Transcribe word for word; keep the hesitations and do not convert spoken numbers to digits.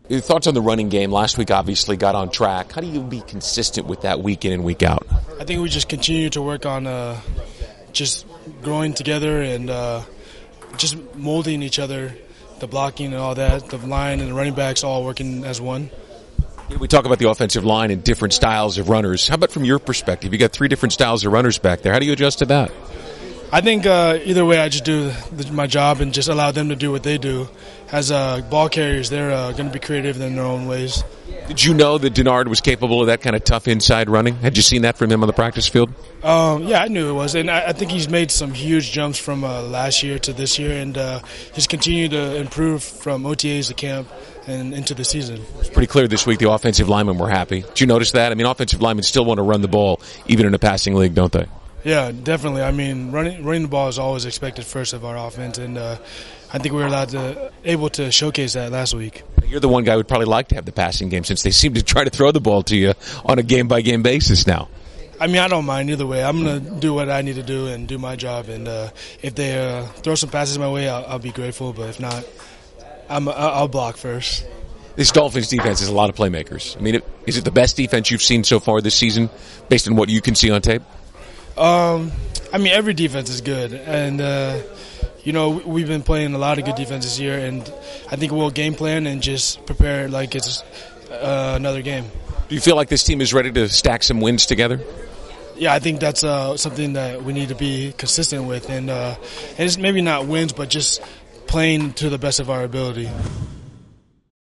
Your thoughts on the running game? Last week obviously got on track. How do you be consistent with that week in and week out? I think we just continue to work on uh, just growing together and uh, just molding each other, the blocking and all that, the line and the running backs all working as one. We talk about the offensive line and different styles of runners. How about from your perspective? You got three different styles of runners back there. How do you adjust to that? I think uh, either way, I just do the, my job and just allow them to do what they do. As uh, ball carriers, they're uh, going to be creative in their own ways. Did you know that Denard was capable of that kind of tough inside running? Had you seen that from him on the practice field? Um, yeah, I knew it was, and I, I think he's made some huge jumps from uh, last year to this year, and uh, he's continued to improve from O T As to camp and into the season. It's pretty clear this week the offensive linemen were happy. Did you notice that? I mean, offensive linemen still want to run the ball, even in a passing league, don't they? Yeah, definitely. I mean, running running the ball is always expected first of our offense, and uh, I think we were allowed to able to showcase that last week. You're the one guy who would probably like to have the passing game since they seem to try to throw the ball to you on a game-by-game basis now. I mean, I don't mind either way. I'm going to do what I need to do and do my job, and uh, if they uh, throw some passes my way, I'll, I'll be grateful, but if not, I'm, I'll block first. This Dolphins defense has a lot of playmakers. I mean, is it the best defense you've seen so far this season based on what you can see on tape? Um, I mean, every defense is good, and uh, you know we've been playing a lot of good defense this year, and I think we'll game plan and just prepare like it's uh, another game. Do you feel like this team is ready to stack some wins together? Yeah, I think that's uh, something that we need to be consistent with, and uh, and it's maybe not wins, but just playing to the best of our ability.